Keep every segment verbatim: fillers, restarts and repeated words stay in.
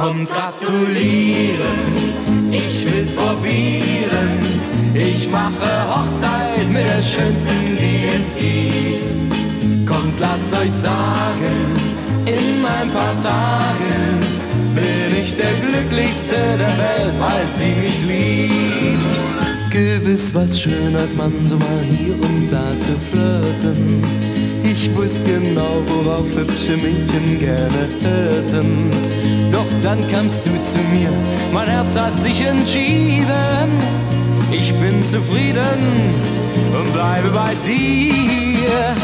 Kommt gratulieren, ich will's probieren. Ich mache Hochzeit mit der schönsten, die es gibt. Kommt, lasst euch sagen, in ein paar Tagen bin ich der glücklichste der Welt, weil sie mich liebt. Gewiss war's schön, als Mann so mal hier und da zu flirten. Ich wusste genau, worauf hübsche Mädchen gerne hörten. Doch dann kamst du zu mir, mein Herz hat sich entschieden. Ich bin zufrieden und bleibe bei dir.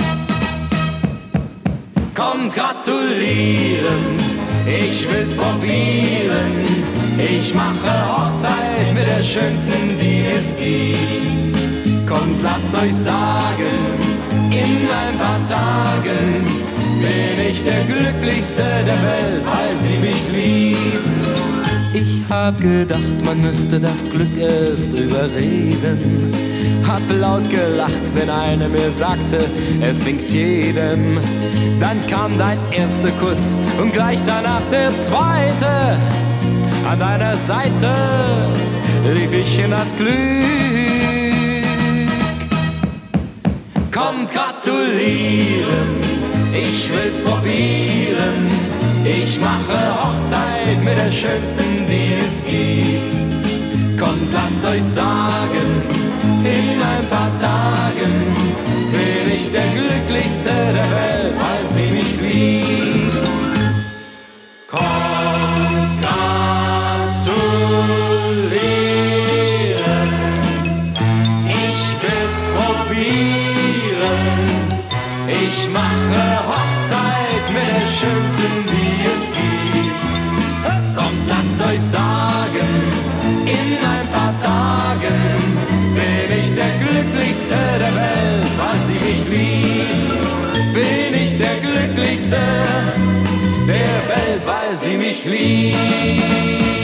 Kommt gratulieren, ich will's probieren. Ich mache Hochzeit mit der schönsten, die es gibt. Kommt, lasst euch sagen, in ein paar Tagen bin ich der glücklichste der Welt, weil sie mich liebt. Ich hab gedacht, man müsste das Glück erst überreden. Hab laut gelacht, wenn einer mir sagte, es winkt jedem. Dann kam dein erster Kuss und gleich danach der zweite. An deiner Seite lief ich in das Glück. Kommt gratulieren, ich will's probieren. Ich mache Hochzeit mit der schönsten, die es gibt. Kommt, lasst euch sagen, in ein paar Tagen bin ich der glücklichste der Welt, weil sie mich liebt. Kommt gratulieren, ich will's probieren. Ich mache Hochzeit mit der schönsten, die es gibt. Kommt, lasst euch sagen, in ein paar Tagen bin ich der glücklichste der Welt, weil sie mich liebt. Bin ich der glücklichste der Welt, weil sie mich liebt.